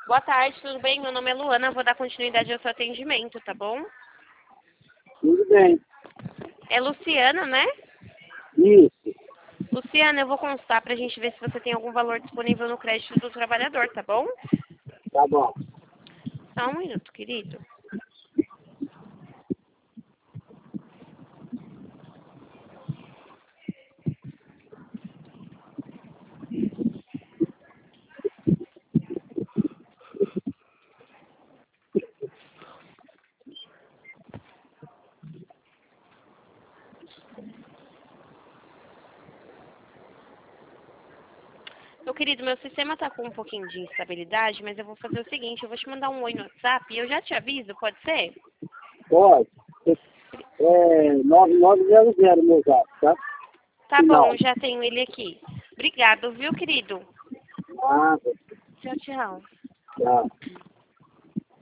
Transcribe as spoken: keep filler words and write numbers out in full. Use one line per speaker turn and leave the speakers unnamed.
Boa tarde, tudo bem? Meu nome é Luana, vou dar continuidade ao seu atendimento, tá bom?
Tudo bem.
É Luciana, né?
Isso.
Luciana, eu vou constar pra gente ver se você tem algum valor disponível no crédito do trabalhador, tá bom?
Tá bom.
Só um minuto, querido. Meu querido, meu sistema tá com um pouquinho de instabilidade, mas eu vou fazer o seguinte, eu vou te mandar um oi no WhatsApp e eu já te aviso, pode ser?
Pode. É nove nove zero zero meu gato, tá?
Tá
Final.
bom, já tenho ele aqui. Obrigado, viu, querido?
Nada.
Tchau, tchau.
Tchau.